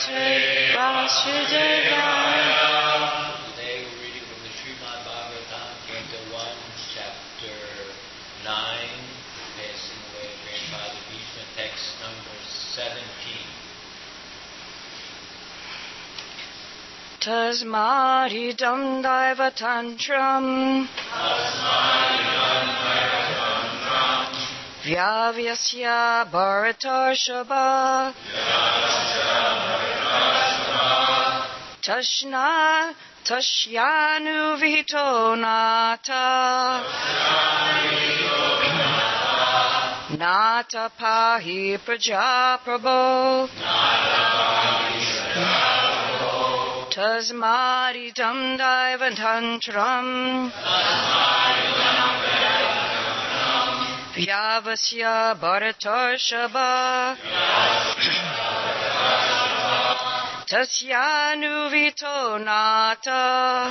Vasudevaya. Today we're reading from the Srimad Bhagavatam, Canto 1, Chapter 9, passing away Grandfather Bhishma, text number 17. Tasmadidam Daiva Tantram Vyavyasya Bharatarshava Tashyanu Nata Nata Pahi Prajaprabho Tasmadidam Daivantantram Vyavasya Bharatarshava Tasyanu Nata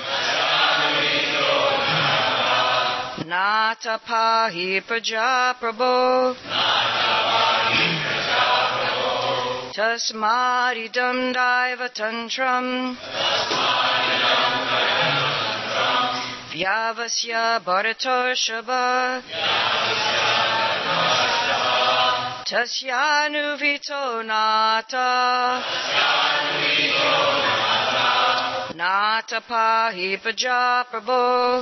Nata Pahi Prajaprabho Tasmadidam Daivatantram Vyavasya Bharatarshava Tasyanu Nata Nata Pahi Prajaprabho.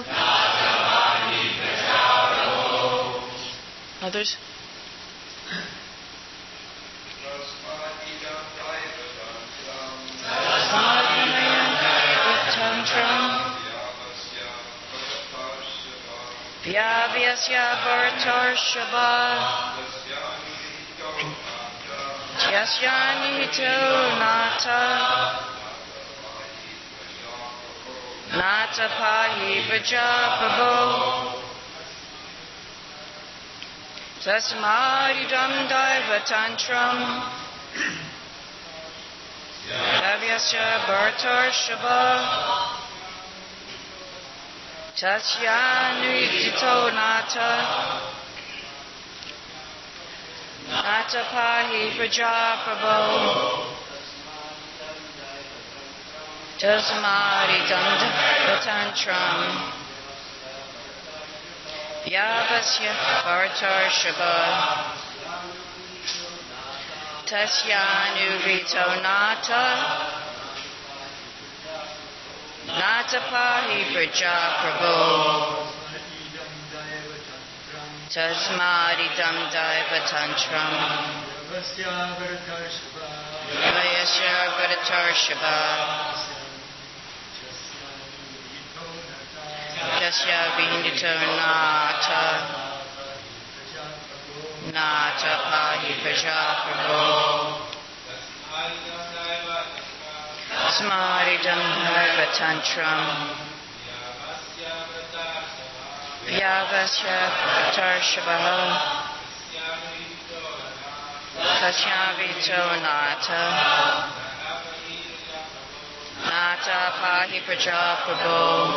Others? Vyavyasya Bharatarshava Yasyanito Nata Nata Pahi Prajaprabho Tasmadidam Daivatantram Vyavyasya Bharatarshava Tasyanito Nata Nata Pahi Prajaprabho Tasmadidam Daivatantram Vyavasya Bharatarshava Tasyanuvito Nata Nata Pahi Prajaprabho Tasmadidam Daivatantram Vyavasya Bharatarshava Tasya Vindito Nata Nata Pahi Prajaprabho Tasmadidam Daivatantram Vyavasya Bharatarshava Tasya Vindito Nata Nata Pahi Prajaprabho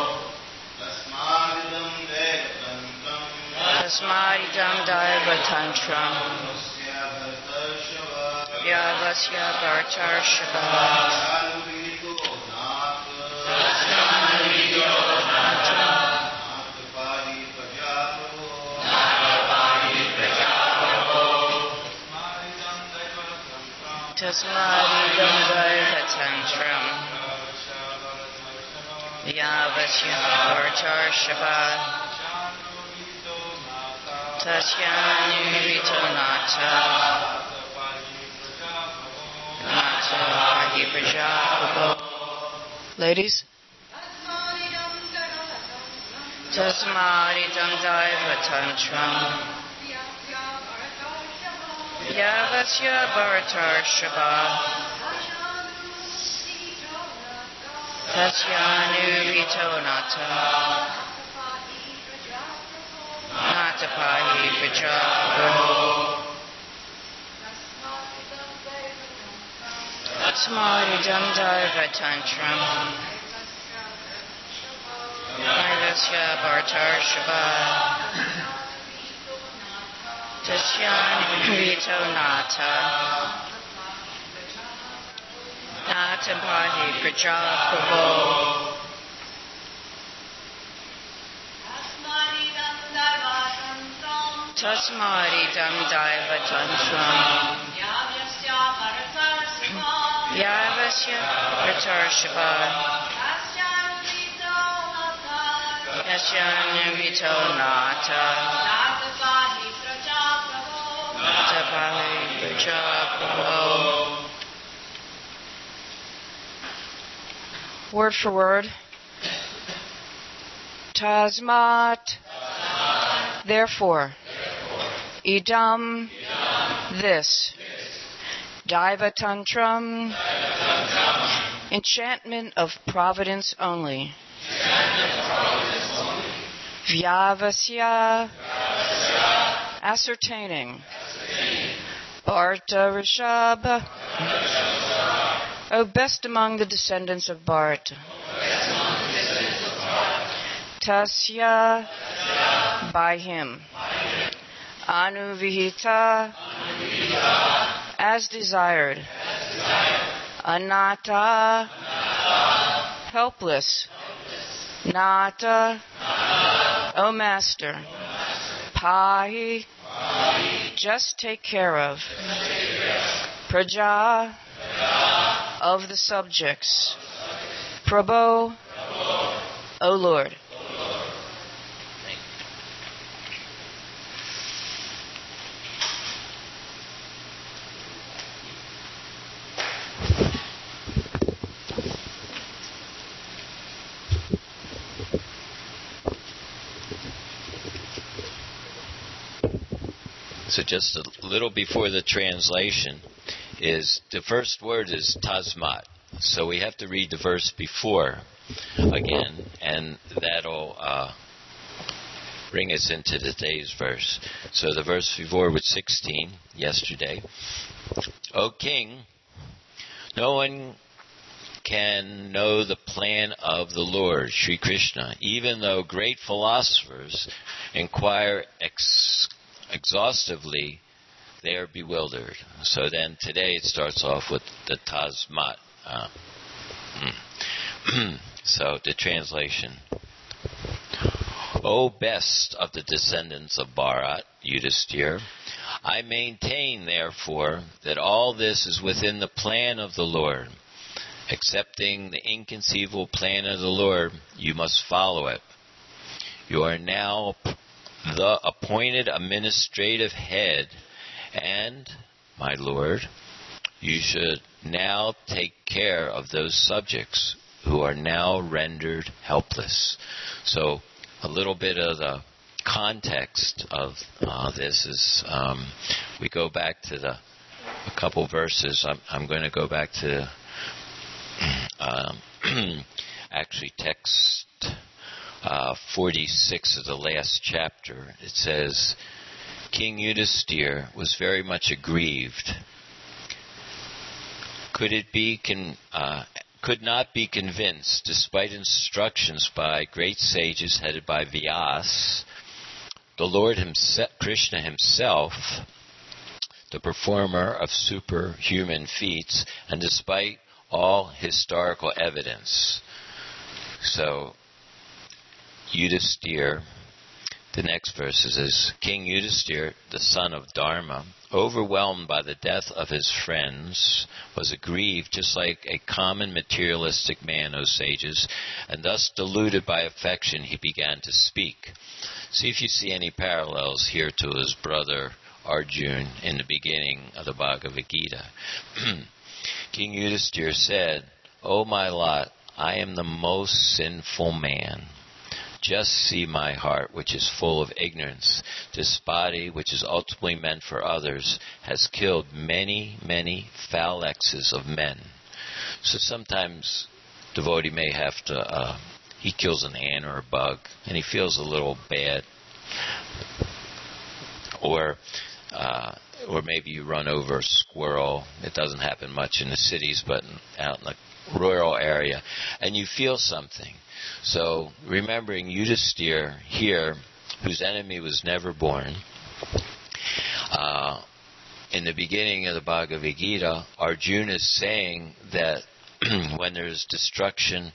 Tasmadidam Daivatantram Vyavasya Bharatarshava Tasmadidam Daivatantram Vyavasya Bharatarshava Tasyanuvito Nata Nata Pahi Prajaprabho. Ladies. Tasmadidam Daivatantram Vyavasya Bharatarshava Tasyanuvito Nata Nata Pahi Prajaprabho Tasmadidam Daivatantram Vyavasya Bharatarshava Tasyanuvito Nata Natapahi Praja Prabhu. Tasmaridam Daiva Tantram. Yavasya Pratarshava. Yasyanavito Nata. Natapahi Praja Prabhu. Word for word. Tasmat. Therefore. Idam. This. Daiva Tantram. Enchantment of providence only. Vyavasya. Ascertaining. Bharta Rishabha. O best among the descendants of Bharta. Tasya. By him. Anuvihita. As desired. Anatta. Helpless. Nata. O Master. Pahi. Just take care of. Praja. Of the subjects. Prabhu. O Lord. So just a little before the translation is the first word is tasmat. So we have to read the verse before again, and that'll bring us into today's verse. So the verse before was 16 yesterday. O King, no one can know the plan of the Lord, Sri Krishna, even though great philosophers inquire exhaustively, they are bewildered. So then today it starts off with the Tasmat. So the translation. O best of the descendants of Bharat, Yudhisthira, I maintain, therefore, that all this is within the plan of the Lord. Accepting the inconceivable plan of the Lord, you must follow it. You are now the appointed administrative head, and, my Lord, you should now take care of those subjects who are now rendered helpless. So, a little bit of the context of this is, we go back to a couple verses. I'm going to go back to actually text 46 of the last chapter. It says, King Yudhisthira was very much aggrieved. Could not be convinced, despite instructions by great sages headed by Vyas, the Lord himself, Krishna himself, the performer of superhuman feats, and despite all historical evidence. So, Yudhisthira, the next verse is, King Yudhisthira, the son of Dharma, overwhelmed by the death of his friends, was aggrieved just like a common materialistic man, O sages, and thus deluded by affection he began to speak. See if you see any parallels here to his brother Arjuna in the beginning of the Bhagavad Gita. King Yudhisthira said, O my lot, I am the most sinful man. Just see my heart, which is full of ignorance. This body, which is ultimately meant for others, has killed many, many phalanxes of men. So sometimes devotee may have to, he kills an ant or a bug, and he feels a little bad. Or maybe you run over a squirrel. It doesn't happen much in the cities, but out in the rural area, and you feel something. So remembering Yudhisthira here, whose enemy was never born, in the beginning of the Bhagavad Gita, Arjuna is saying that when there's destruction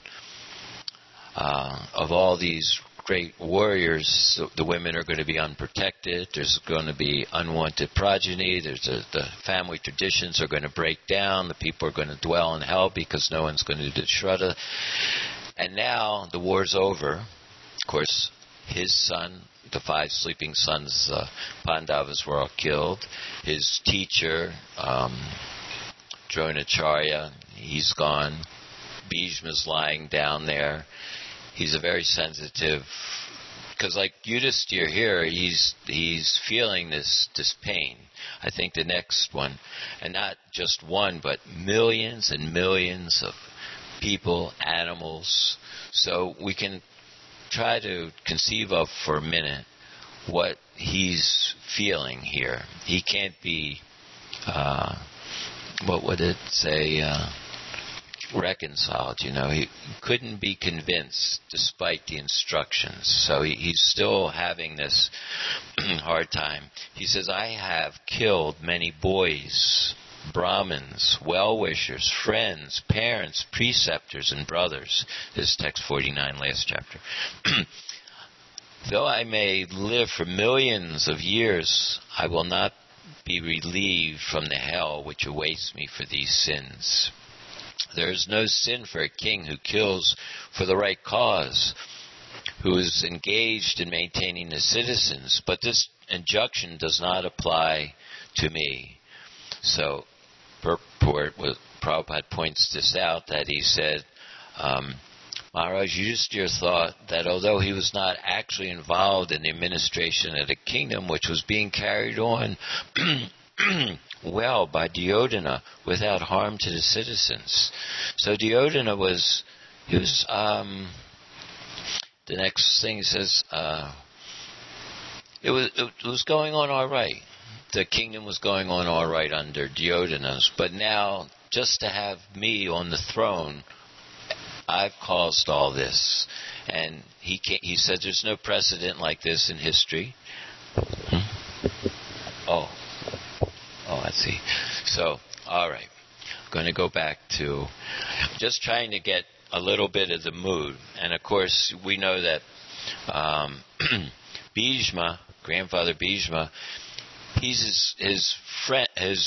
of all these great warriors, the women are going to be unprotected. There's going to be unwanted progeny. The family traditions are going to break down. The people are going to dwell in hell because no one's going to do Shraddha. And now the war's over. Of course, his son, the 5 sleeping sons, Pandavas, were all killed. His teacher, Dronacharya, he's gone. Bhishma's lying down there. He's a very sensitive, because like Yudhisthira here, he's feeling this pain. I think the next one, and not just one, but millions and millions of people, animals. So we can try to conceive of for a minute what he's feeling here. He can't be, what would it say, reconciled. He couldn't be convinced despite the instructions. So he's still having this hard time. He says, I have killed many boys, Brahmins, well-wishers, friends, parents, preceptors, and brothers. This is text 49, last chapter. Though I may live for millions of years, I will not be relieved from the hell which awaits me for these sins. There is no sin for a king who kills for the right cause, who is engaged in maintaining the citizens, but this injunction does not apply to me. So, purport, Prabhupada points this out, that he said, Maharaj Yudhisthira thought that although he was not actually involved in the administration of the kingdom, which was being carried on well by Duryodhana without harm to the citizens. So Duryodhana was the next thing he says, it was going on all right. The kingdom was going on all right under Duryodhana's, but now just to have me on the throne, I've caused all this. And he said there's no precedent like this in history. Oh, I see. So, all right. I'm going to go back to just trying to get a little bit of the mood. And, of course, we know that Bhishma, grandfather Bhishma, he's his friend,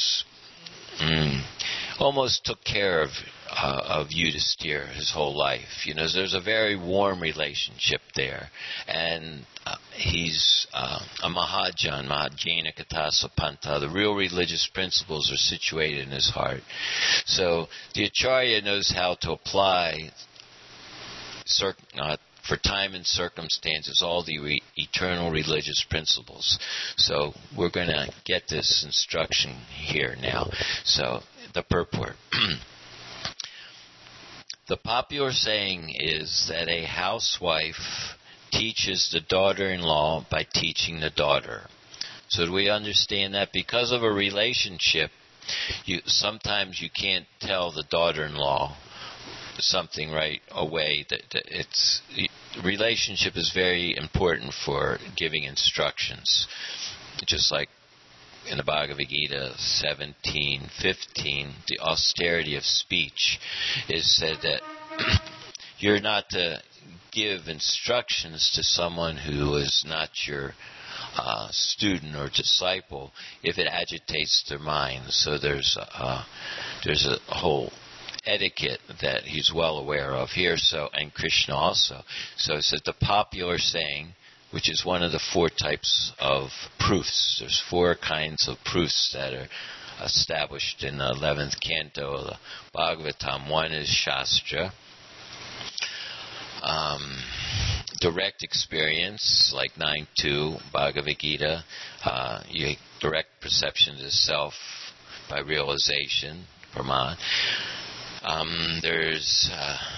almost took care of Yudhisthira his whole life. There's a very warm relationship there. And he's a Mahajan, Mahajana Katasa Panta. The real religious principles are situated in his heart. So the Acharya knows how to apply for time and circumstances all the eternal religious principles. So we're going to get this instruction here now. So the purport. The popular saying is that a housewife teaches the daughter-in-law by teaching the daughter. So do we understand that because of a relationship, sometimes you can't tell the daughter-in-law something right away. Relationship is very important for giving instructions. Just like in the Bhagavad Gita 17:15, the austerity of speech is said that you're not to give instructions to someone who is not your student or disciple if it agitates their mind. So there's a whole etiquette that he's well aware of here. So, and Krishna also. So it's the popular saying, which is one of the 4 types of proofs. There's 4 kinds of proofs that are established in the 11th canto of the Bhagavatam. One is Shastra, direct experience, like 9.2 Bhagavad Gita, direct perception of the self by realization, Brahman. There's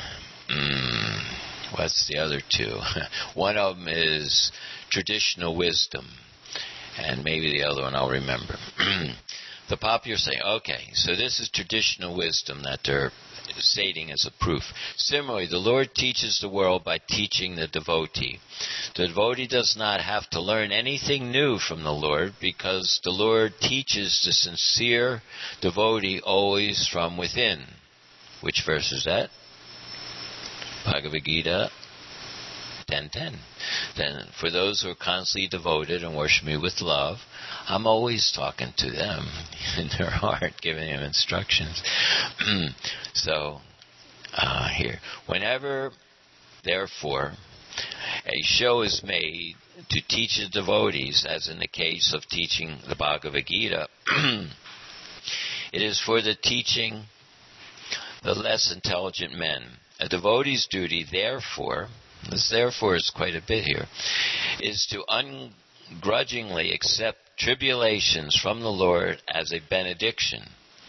what's the other 2? One of them is traditional wisdom, and maybe the other one I'll remember. The popular saying, okay, so this is traditional wisdom that they're stating as a proof. Similarly, the Lord teaches the world by teaching the devotee. The devotee does not have to learn anything new from the Lord, because the Lord teaches the sincere devotee always from within. Which verse is that? Bhagavad Gita 10:10. Then for those who are constantly devoted and worship me with love, I'm always talking to them in their heart, giving them instructions. So, here. Whenever, therefore, a show is made to teach the devotees, as in the case of teaching the Bhagavad Gita, it is for the teaching the less intelligent men. A devotee's duty, therefore, this therefore is quite a bit here, is to ungrudgingly accept tribulations from the Lord as a benediction.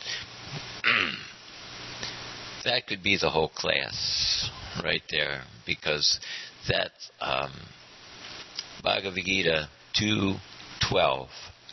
That could be the whole class right there, because that Bhagavad Gita 2:12,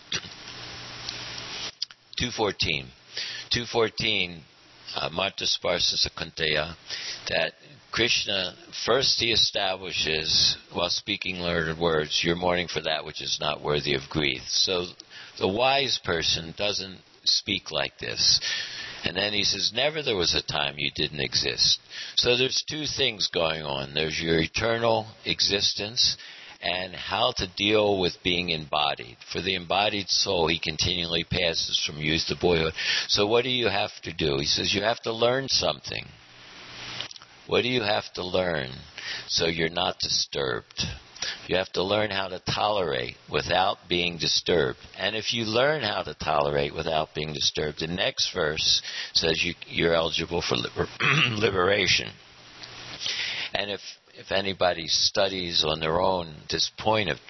2:14, Marta Sparsa Kunteya, that Krishna, first he establishes, while speaking learned words, you're mourning for that which is not worthy of grief. So the wise person doesn't speak like this. And then he says, never there was a time you didn't exist. So there's two things going on. There's your eternal existence and how to deal with being embodied. For the embodied soul, he continually passes from youth to boyhood. So what do you have to do? He says you have to learn something. What do you have to learn so you're not disturbed? You have to learn how to tolerate without being disturbed. And if you learn how to tolerate without being disturbed, the next verse says you're eligible for liberation. And if anybody studies on their own this point of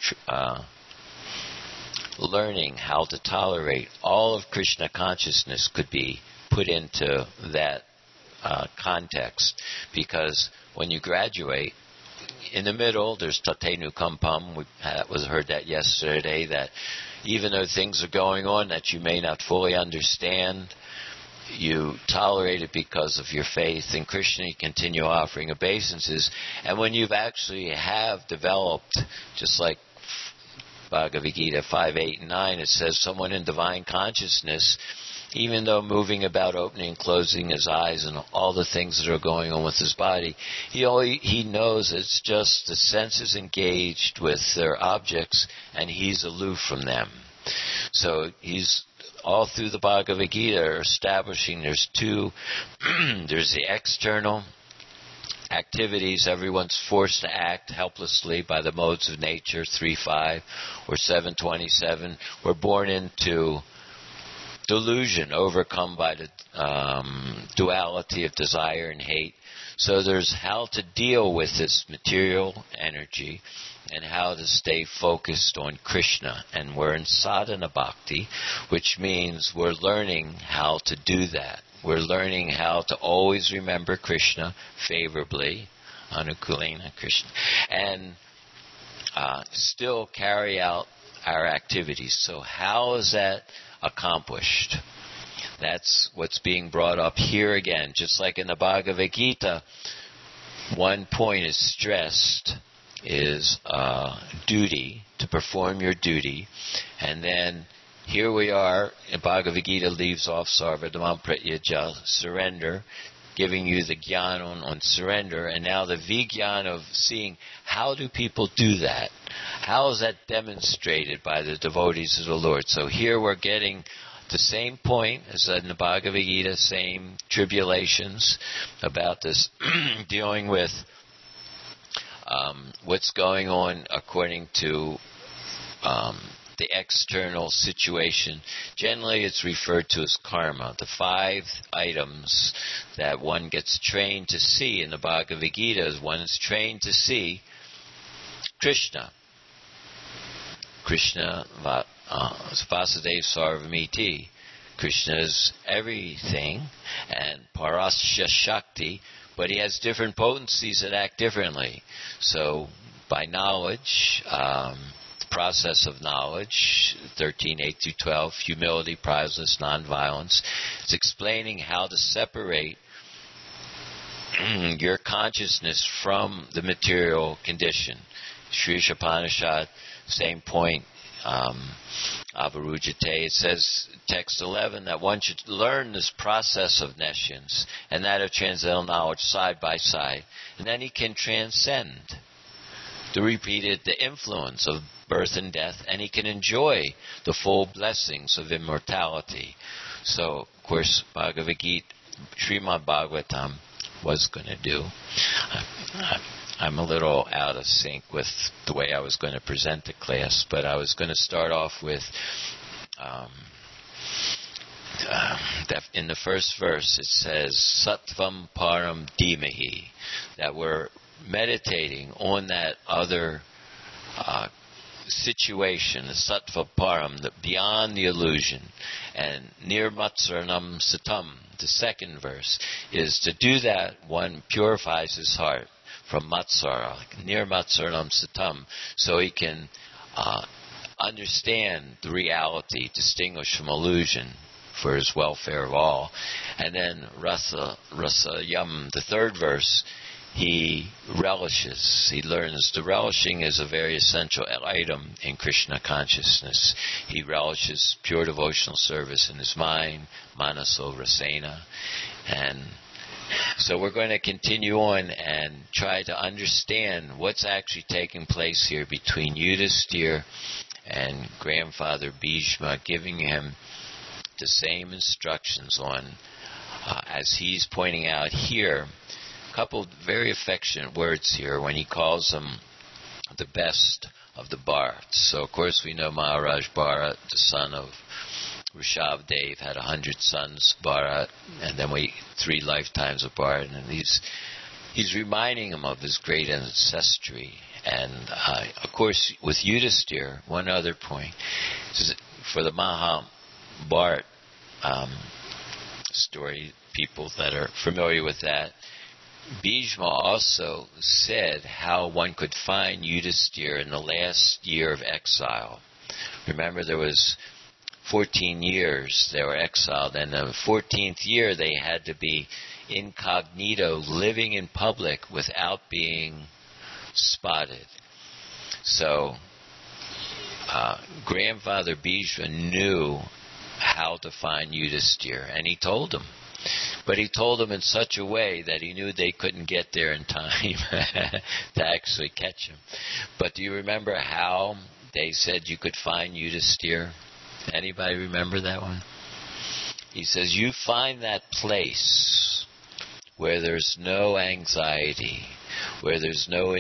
learning how to tolerate, all of Krishna consciousness could be put into that context. Because when you graduate, in the middle, there's Tatenu Kampam. We heard that yesterday, that even though things are going on that you may not fully understand, you tolerate it because of your faith in Krishna. You continue offering obeisances. And when you've actually have developed, just like Bhagavad Gita 5, 8, and 9, it says someone in divine consciousness, even though moving about, opening and closing his eyes and all the things that are going on with his body, he knows it's just the senses engaged with their objects and he's aloof from them. So he's all through the Bhagavad Gita establishing there's two, there's the external activities. Everyone's forced to act helplessly by the modes of nature, 3.5 or 7.27. We're born into delusion, overcome by the duality of desire and hate. So there's how to deal with this material energy and how to stay focused on Krishna. And we're in sadhana bhakti, which means we're learning how to do that. We're learning how to always remember Krishna favorably, Anukulena Krishna, and still carry out our activities. So how is that accomplished? That's what's being brought up here again. Just like in the Bhagavad Gita, one point is stressed, is duty, to perform your duty. And then here we are, in Bhagavad Gita leaves off Sarvadhamam Pratyaja, surrender, giving you the jnana on surrender, and now the vijnana of seeing how do people do that? How is that demonstrated by the devotees of the Lord? So here we're getting the same point as in the Bhagavad Gita, same tribulations about this, dealing with what's going on according to the external situation. Generally, it's referred to as karma. The 5 items that one gets trained to see in the Bhagavad Gita is one is trained to see Krishna. Krishna, Vasudeva Sarvamiti. Krishna is everything, and Parasya Shakti, but he has different potencies that act differently. So, by knowledge, process of knowledge, 13:8-12, humility, pridelessness, nonviolence. It's explaining how to separate your consciousness from the material condition. Sri Upanishad, same point, Avarujate, it says, text 11, that one should learn this process of nescience and that of transcendental knowledge side by side, and then he can transcend the influence of birth and death, and he can enjoy the full blessings of immortality. So, of course, Bhagavad Gita, Srimad Bhagavatam was going to do. I'm a little out of sync with the way I was going to present the class, but I was going to start off with, in the first verse it says, Sattvam Param Dhimahi, that we're meditating on that other situation, the Sattva Param, the beyond the illusion, and Nirmatsaranam Satam, the second verse, is to do that one purifies his heart from Matsara, Nirmatsaranam Satam, so he can understand the reality, distinguish from illusion for his welfare of all. And then Rasa Yam, the third verse, he relishes, he learns. The relishing is a very essential item in Krishna consciousness. He relishes pure devotional service in his mind, Manaso Rasena. And so we're going to continue on and try to understand what's actually taking place here between Yudhisthira and grandfather Bhishma, giving him the same instructions on, as he's pointing out here, a couple very affectionate words here when he calls them the best of the Bharats. So, of course, we know Maharaj Bharat, the son of Rishabdev, had 100 sons, Bharat, and then 3 lifetimes of Bharat. And he's reminding him of his great ancestry. And, of course, with Yudhisthira, one other point, for the Mahabharat story, people that are familiar with that, Bhishma also said how one could find Yudhisthira in the last year of exile. Remember, there was 14 years they were exiled, and the 14th year they had to be incognito, living in public without being spotted. So grandfather Bhishma knew how to find Yudhisthira, and he told him. But he told them in such a way that he knew they couldn't get there in time to actually catch him. But do you remember how they said you could find Yudhisthira? Anybody remember that one? He says, you find that place where there's no anxiety, where there's no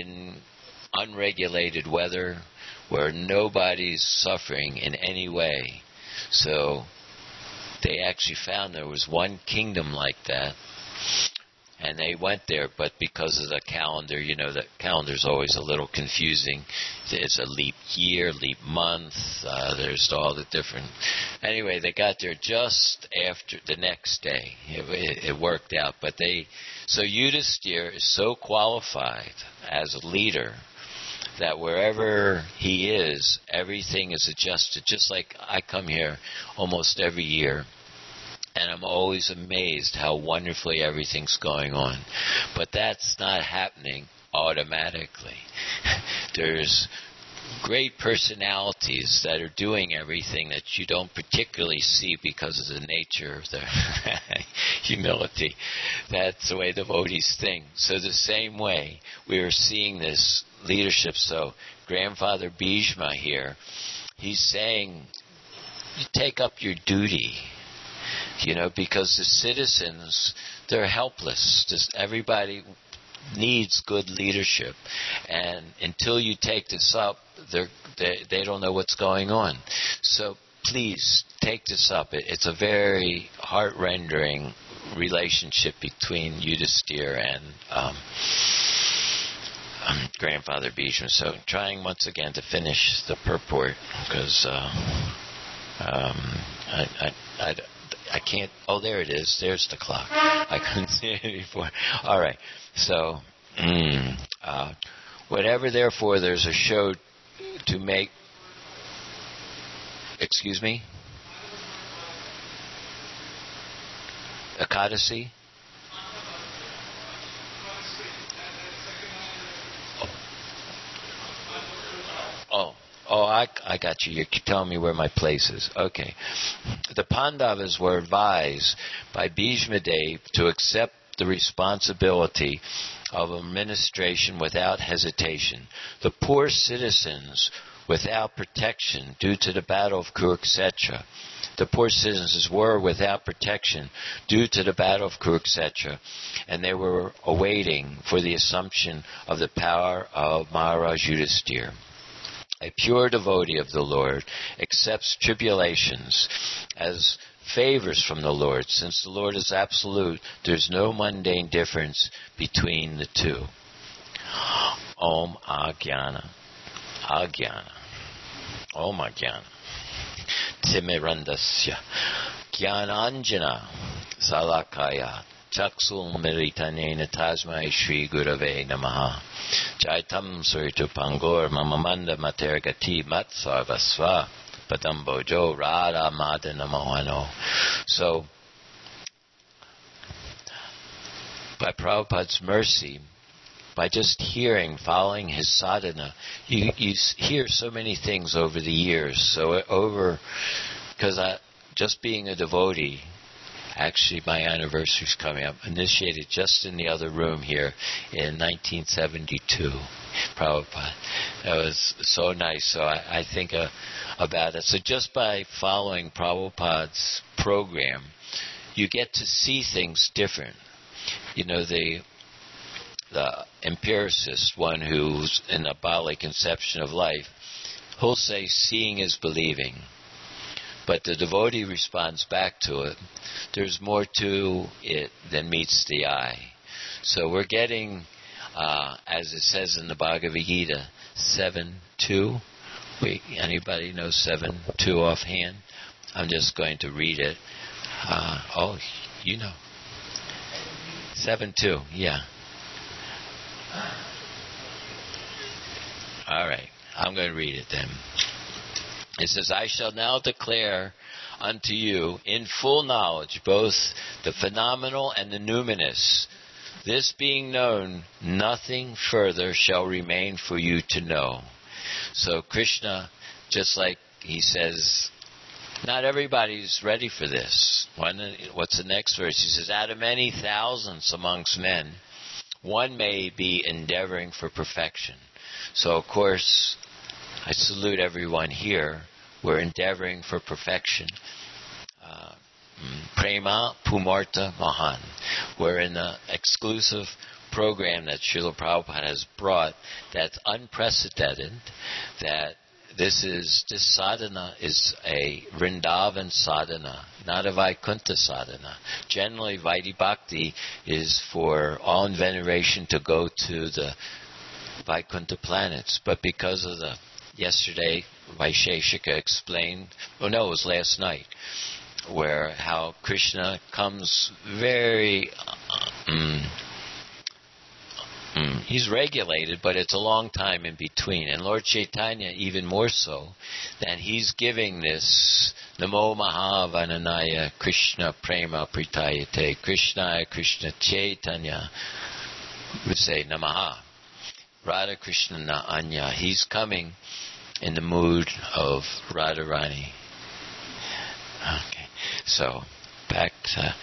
unregulated weather, where nobody's suffering in any way. So they actually found there was one kingdom like that, and they went there, but because of the calendar, you know, the calendar's always a little confusing. It's a leap year, leap month, there's all the different... Anyway, they got there just after the next day. It worked out, but so Yudhisthira is so qualified as a leader that wherever he is, everything is adjusted. Just like I come here almost every year, and I'm always amazed how wonderfully everything's going on. But that's not happening automatically. There's great personalities that are doing everything that you don't particularly see because of the nature of their humility. That's the way devotees think. So the same way we are seeing this leadership. So grandfather Bhishma here, he's saying, you take up your duty, you know, because the citizens, they're helpless. Everybody needs good leadership, and until you take this up, they don't know what's going on. So please take this up. It's a very heart-rendering relationship between Yudhisthira and grandfather Bhishma. So trying once again to finish the purport, because I can't... Oh, there it is. There's the clock. I couldn't see it before. All right. So, whatever, therefore, there's a show to make... Excuse me? Ekadasi? I got you. You're telling me where my place is. Okay. The Pandavas were advised by Bhishma Dev to accept the responsibility of administration without hesitation. The poor citizens without protection due to the battle of Kurukshetra. The poor citizens were without protection due to the battle of Kurukshetra, and they were awaiting for the assumption of the power of Maharaj Yudhisthira. A pure devotee of the Lord accepts tribulations as favors from the Lord. Since the Lord is absolute, there's no mundane difference between the two. Om Ajnana. Ajnana. Om Ajnana. Timirandasya. Jnananjana. Salakaya. Chaksul Militanena Tasmai Shri Gurave Namaha. Jaitam Suritu Pangor Mamamanda Matergati Matsarvasva Padambojo Radha Madana Mohano. So, by Prabhupada's mercy, by just hearing, following his sadhana, you hear so many things over the years. So because just being a devotee, actually my anniversary's coming up, initiated just in the other room here in 1972, Prabhupada. That was so nice. So I think about it. So just by following Prabhupada's program, you get to see things different. You know, the empiricist, one who's in a Bali conception of life, he'll say seeing is believing. But the devotee responds back to it. There's more to it than meets the eye. So we're getting, as it says in the Bhagavad Gita, 7.2. Anybody know 7.2 offhand? I'm just going to read it. You know. 7.2, yeah. All right, I'm going to read it then. It says, I shall now declare unto you in full knowledge both the phenomenal and the numinous. This being known, nothing further shall remain for you to know. So Krishna, just like he says, not everybody's ready for this. What's the next verse? He says, out of many thousands amongst men, one may be endeavoring for perfection. So, of course, I salute everyone here. We're endeavoring for perfection. Prema Pumarta Mahan. We're in an exclusive program that Srila Prabhupada has brought that's unprecedented, that this sadhana is a Vrindavan sadhana, not a Vaikuntha sadhana. Generally, Vaidhi Bhakti is for all in veneration to go to the Vaikuntha planets, but because of yesterday, Vaisheshika explained, it was last night, where how Krishna comes very, he's regulated, but it's a long time in between. And Lord Chaitanya, even more so, that he's giving this Namo Mahavananaya Krishna Prema Pritayate Krishnaya Krishna Chaitanya, would say Namaha. Radha Krishna Na Anya. He's coming in the mood of Radharani. Okay, so back to...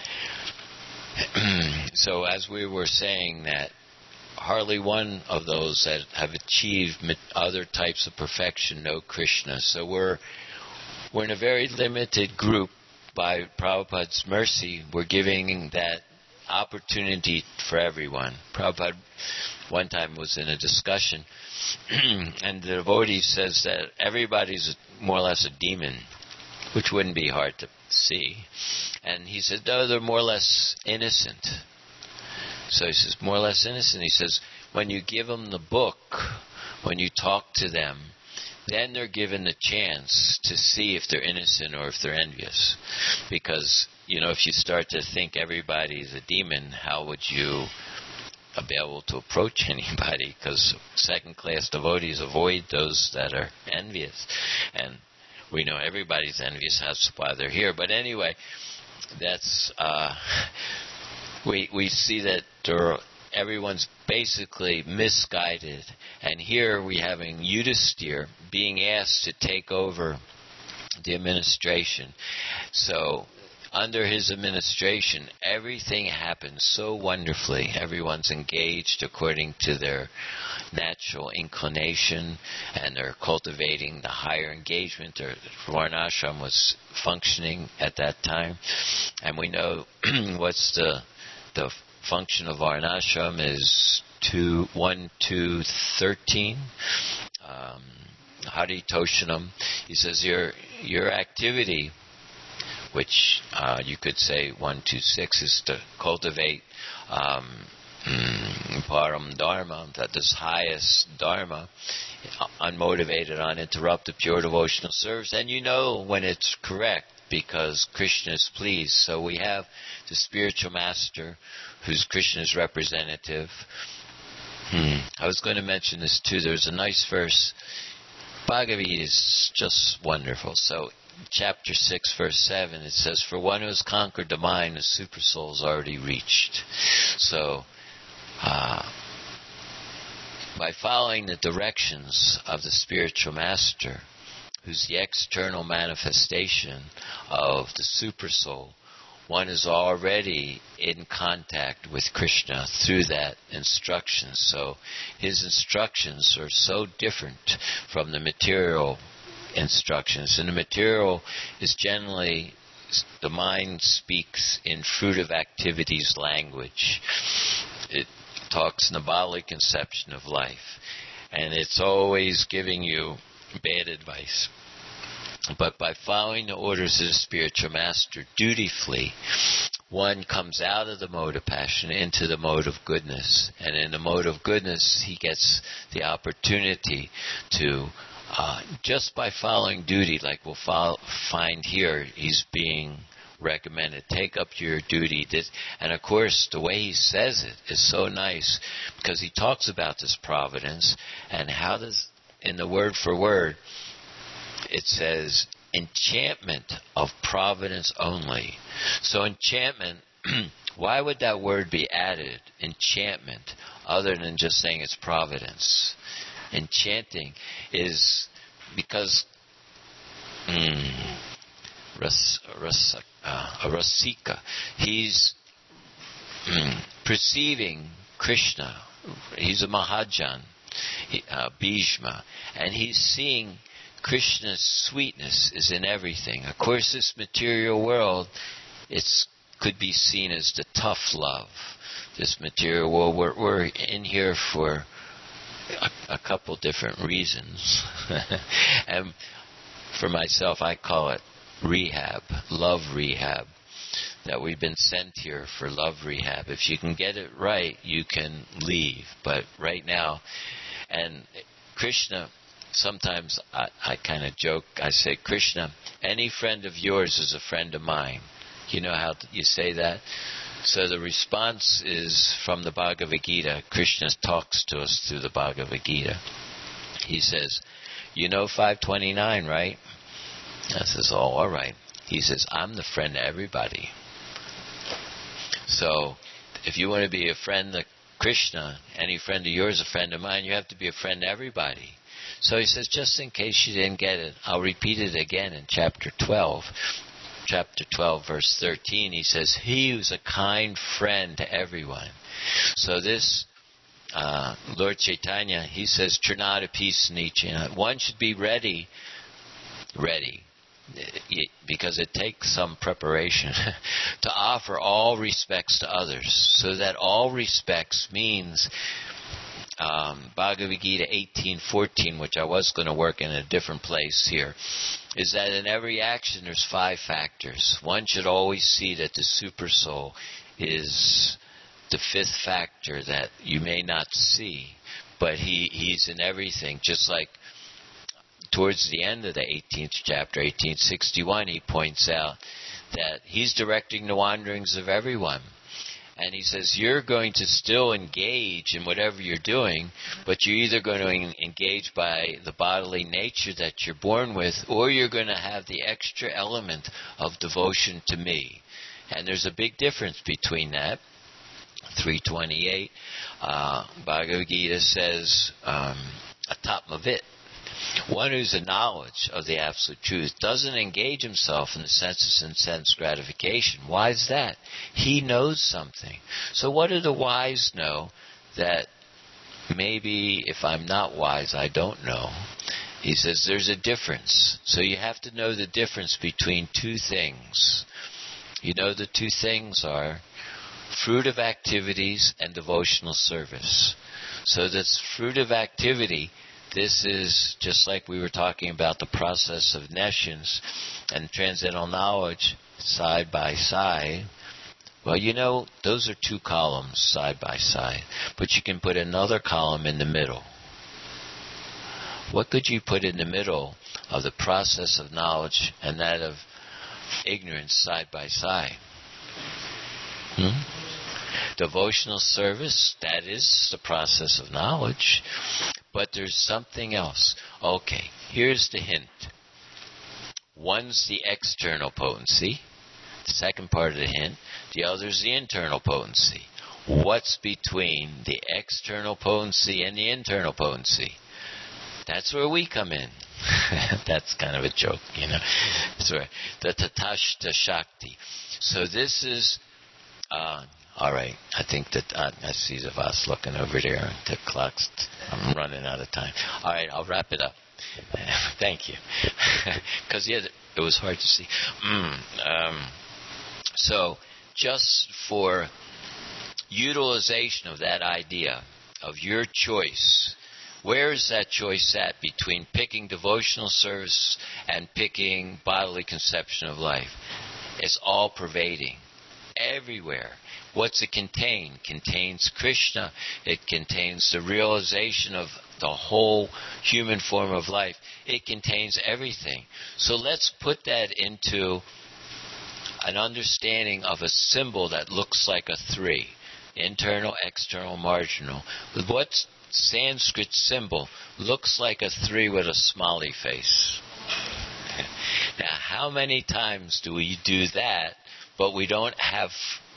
So as we were saying that hardly one of those that have achieved other types of perfection know Krishna. So we're in a very limited group. By Prabhupada's mercy, we're giving that opportunity for everyone. Prabhupada one time was in a discussion, and the devotee says that everybody's more or less a demon, which wouldn't be hard to see. And he said, no, they're more or less innocent. So he says, more or less innocent. He says, when you give them the book, when you talk to them, then they're given the chance to see if they're innocent or if they're envious. Because, if you start to think everybody's a demon, how would you be able to approach anybody? Because second-class devotees avoid those that are envious. And we know everybody's envious. That's why they're here. But anyway, that's... We see that everyone's basically misguided. And here we're having Yudhisthira being asked to take over the administration. So under his administration, everything happens so wonderfully. Everyone's engaged according to their natural inclination, and they're cultivating the higher engagement. Their Varnashram was functioning at that time. And we know what's the function of Varnashram is 1, 2, 13. Haritoshanam. He says your activity, which you could say 1, 2, 6, is to cultivate param dharma, that this highest dharma, unmotivated, uninterrupted, pure devotional service. And you know when it's correct, because Krishna is pleased. So we have the spiritual master, who's Krishna's representative. I was going to mention this too. There's a nice verse. Bhagavad Gita is just wonderful. So chapter 6, verse 7, it says, "For one who has conquered the mind, the super soul is already reached." So, by following the directions of the spiritual master, who's the external manifestation of the super soul, one is already in contact with Krishna through that instruction. So his instructions are so different from the material instructions. And the material is generally, the mind speaks in fruitive activities language. It talks in the bodily conception of life. And it's always giving you bad advice. But by following the orders of the spiritual master dutifully, one comes out of the mode of passion into the mode of goodness. And in the mode of goodness, he gets the opportunity to, just by following duty, like we'll find here, he's being recommended, take up your duty. And of course, the way he says it is so nice, because he talks about this providence, and how does, in the word for word, it says, enchantment of providence only. So enchantment, why would that word be added, enchantment, other than just saying it's providence? Enchanting is because Rasika, he's perceiving Krishna. He's a Mahajan, Bhishma, and he's seeing Krishna's sweetness is in everything. Of course, this material world, could be seen as the tough love. This material world, we're in here for a couple different reasons. And for myself, I call it rehab, love rehab. That we've been sent here for love rehab. If you can get it right, you can leave. But right now, and Krishna, sometimes I kind of joke, I say, Krishna, any friend of yours is a friend of mine. You know how you say that? So the response is from the Bhagavad Gita. Krishna talks to us through the Bhagavad Gita. He says, you know 529, right? I says, oh, all right. He says, I'm the friend to everybody. So if you want to be a friend to Krishna, any friend of yours, a friend of mine, you have to be a friend to everybody. So he says, just in case you didn't get it, I'll repeat it again in chapter 12. Chapter 12, verse 13, he says, he who's a kind friend to everyone. So this, Lord Chaitanya, he says, Trinata peace nichena. One should be ready, because it takes some preparation, to offer all respects to others. So that all respects means Bhagavad Gita 18:14, which I was going to work in a different place here, is that in every action there's 5 factors. One should always see that the super soul is the 5th factor that you may not see, but he's in everything. Just like towards the end of the 18th chapter, 1861, he points out that he's directing the wanderings of everyone. And he says, you're going to still engage in whatever you're doing, but you're either going to engage by the bodily nature that you're born with, or you're going to have the extra element of devotion to me. And there's a big difference between that. 3:28, Bhagavad Gita says, atop of it, one who's in knowledge of the absolute truth doesn't engage himself in the senses and sense gratification. Why is that? He knows something. So what do the wise know that maybe if I'm not wise, I don't know? He says there's a difference. So you have to know the difference between two things. You know the two things are fruit of activities and devotional service. So this fruit of activity, this is just like we were talking about the process of nescience and transcendental knowledge side by side. Well, you know, those are two columns side by side, but you can put another column in the middle. What could you put in the middle of the process of knowledge and that of ignorance side by side? Devotional service, that is the process of knowledge. But there's something else. Okay, here's the hint. One's the external potency, the second part of the hint. The other's the internal potency. What's between the external potency and the internal potency? That's where we come in. That's kind of a joke, you know. Sorry. The Tatashta Shakti. So this is... all right, I think that I see the Vas looking over there. The clock's, I'm running out of time. All right, I'll wrap it up. Thank you. Because, yeah, it was hard to see. So, just for utilization of that idea of your choice, where is that choice at between picking devotional service and picking bodily conception of life? It's all pervading. Everywhere. What's it contain? It contains Krishna. It contains the realization of the whole human form of life. It contains everything. So let's put that into an understanding of a symbol that looks like a 3. Internal, external, marginal. What Sanskrit symbol looks like a 3 with a smiley face? Now, how many times do we do that, but we don't have...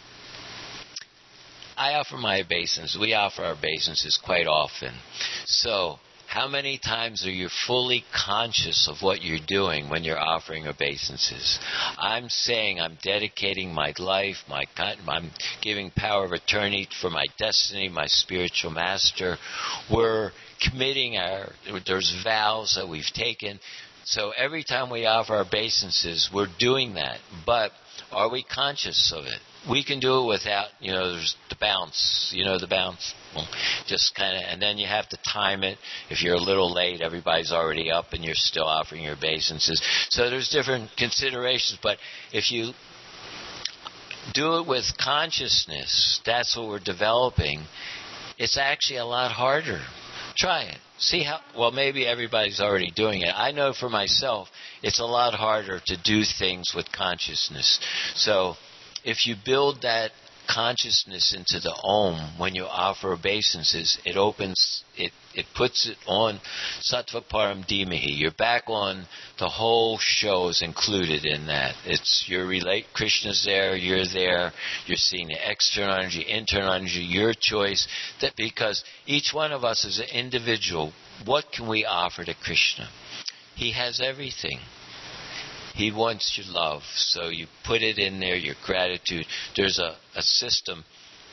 I offer my obeisance. We offer our obeisances quite often. So, how many times are you fully conscious of what you're doing when you're offering obeisances? I'm saying I'm dedicating my life, I'm giving power of attorney for my destiny, my spiritual master. We're committing there's vows that we've taken. So every time we offer our obeisances, we're doing that. But are we conscious of it? We can do it without, there's the bounce, the bounce. Just kind of, and then you have to time it. If you're a little late, everybody's already up and you're still offering your obeisances. So there's different considerations, but if you do it with consciousness, that's what we're developing, it's actually a lot harder. Try it. See how, well, maybe everybody's already doing it. I know for myself, it's a lot harder to do things with consciousness. So if you build that consciousness into the Om when you offer obeisances, it opens, it puts it on Sattva Param Dhimahi. You're back on, the whole show is included in that. It's your Krishna's there, you're seeing the external energy, internal energy, your choice. That because each one of us is an individual, what can we offer to Krishna? He has everything. He wants your love, so you put it in there, your gratitude. There's a system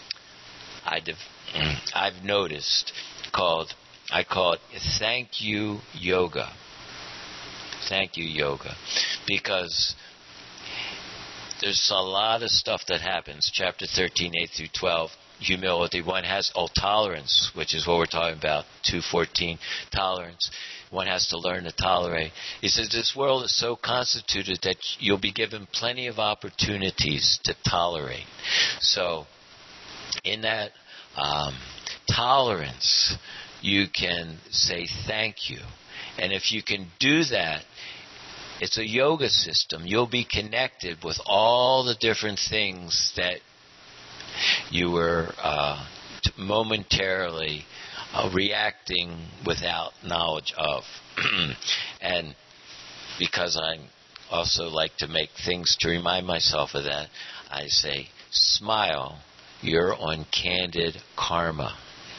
I've noticed I call it Thank You Yoga. Thank You Yoga. Because there's a lot of stuff that happens. Chapter 13, 8 through 12, humility. One has tolerance, which is what we're talking about, 2:14, tolerance. One has to learn to tolerate. He says this world is so constituted that you'll be given plenty of opportunities to tolerate. So in that tolerance, you can say thank you. And if you can do that, it's a yoga system. You'll be connected with all the different things that you were momentarily reacting without knowledge of. And because I also like to make things to remind myself of that, I say, smile you're on candid karma.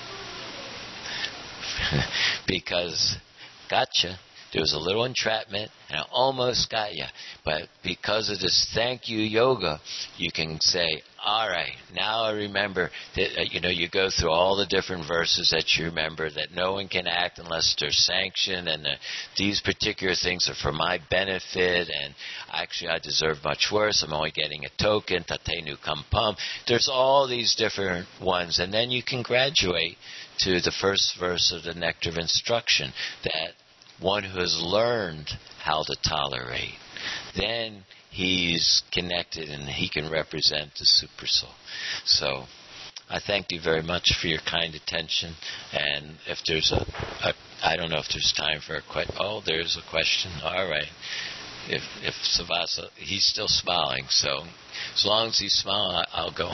Because, gotcha. There was a little entrapment, and I almost got you. But because of this thank you yoga, you can say, all right, now I remember that, you go through all the different verses that you remember, that no one can act unless they're sanctioned, and these particular things are for my benefit, and actually I deserve much worse. I'm only getting a token, tatenu kampam. There's all these different ones, and then you can graduate to the first verse of the Nectar of Instruction, that one who has learned how to tolerate, then he's connected and he can represent the Super Soul. So I thank you very much for your kind attention. And if there's I don't know if there's time for a question. Oh, there's a question. All right. If Savasa, he's still smiling, so as long as he's smiling, I'll go.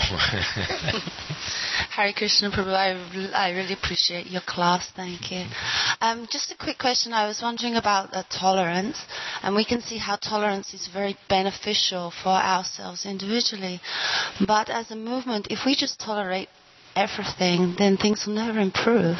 Hare Krishna Prabhu, I really appreciate your class, thank you. Just a quick question, I was wondering about tolerance, and we can see how tolerance is very beneficial for ourselves individually, but as a movement, if we just tolerate everything, then things will never improve.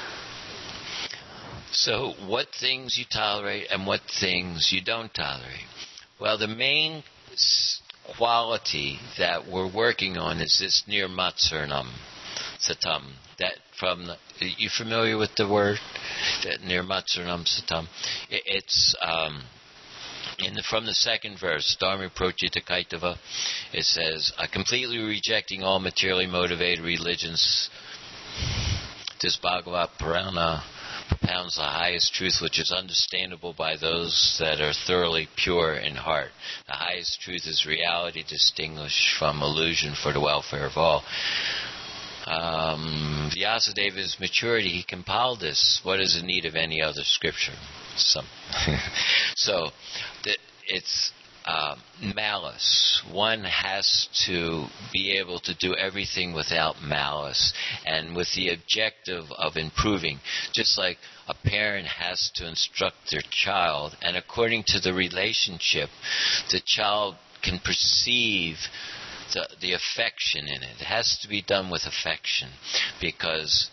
So what things you tolerate and what things you don't tolerate? Well, the main quality that we're working on is this nirmatsurnam satam. That you familiar with the word? That nirmatsurnam satam. It's from the second verse, Dharma Prochita Kaitava, it says, completely rejecting all materially motivated religions, this Bhagavad Purana propounds the highest truth, which is understandable by those that are thoroughly pure in heart. The highest truth is reality distinguished from illusion for the welfare of all. Vyasadeva's maturity, he compiled this. What is the need of any other scripture? So it's malice. One has to be able to do everything without malice and with the objective of improving. Just like a parent has to instruct their child, and according to the relationship, the child can perceive the affection in it. It has to be done with affection, because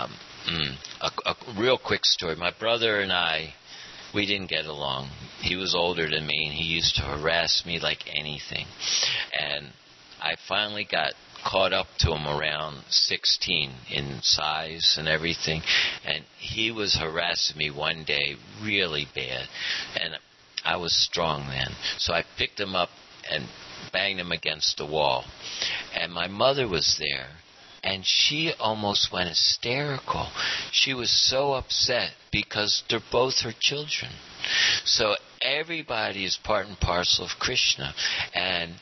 a real quick story. My brother and I, we didn't get along. He was older than me, and he used to harass me like anything. And I finally got caught up to him around 16 in size and everything. And he was harassing me one day really bad. And I was strong then. So I picked him up and banged him against the wall. And my mother was there. And she almost went hysterical. She was so upset because they're both her children. So everybody is part and parcel of Krishna. And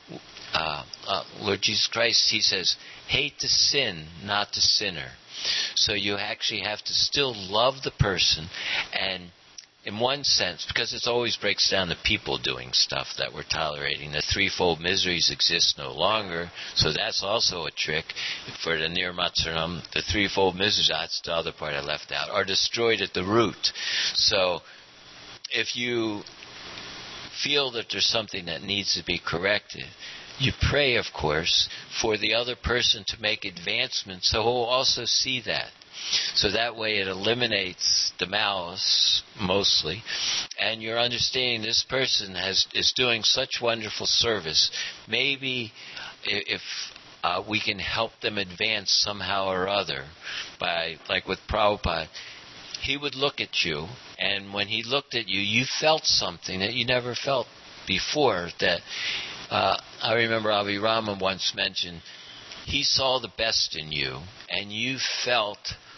Lord Jesus Christ, he says, hate the sin, not the sinner. So you actually have to still love the person, and in one sense, because it always breaks down to people doing stuff that we're tolerating. The threefold miseries exist no longer, so that's also a trick. For the nirmatsurnam, the threefold miseries, that's the other part I left out, are destroyed at the root. So if you feel that there's something that needs to be corrected, you pray, of course, for the other person to make advancements, so he'll also see that. So that way it eliminates the malice, mostly, and you're understanding this person is doing such wonderful service. Maybe if we can help them advance somehow or other, by, like with Prabhupada, he would look at you, and when he looked at you, you felt something that you never felt before. That I remember Abhirama once mentioned, he saw the best in you, and you felt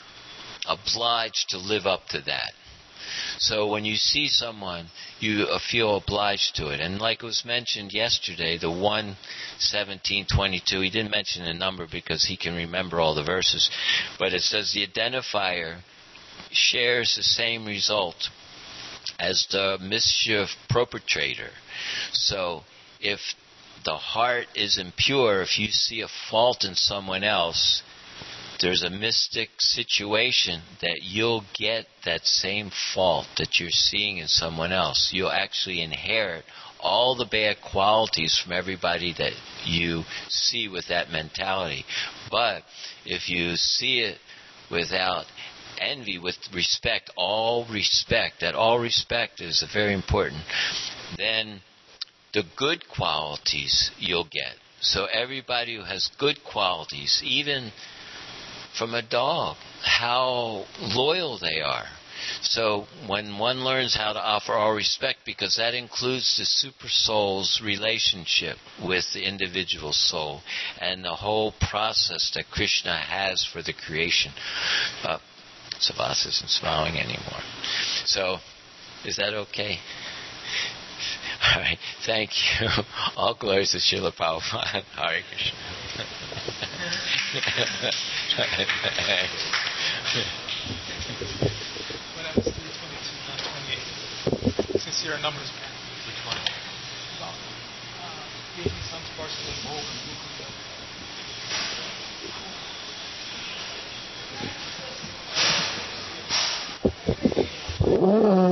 obliged to live up to that. So when you see someone, you feel obliged to it. And like it was mentioned yesterday, the 1:17:22, he didn't mention a number because he can remember all the verses, but it says the identifier shares the same result as the mischief perpetrator. So if the heart is impure, if you see a fault in someone else, there's a mystic situation that you'll get that same fault that you're seeing in someone else. You'll actually inherit all the bad qualities from everybody that you see with that mentality. But if you see it without envy, with respect, that all respect is very important, then the good qualities you'll get. So everybody who has good qualities, even from a dog, how loyal they are. So when one learns how to offer all respect, because that includes the super soul's relationship with the individual soul and the whole process that Krishna has for the creation. Savas isn't smiling anymore. So, is that okay? All right, thank you. All glories to Srila Prabhupada. Hare Krishna. When I was 322, not 28. Since your numbers. Which one? Gave me some parts of the whole and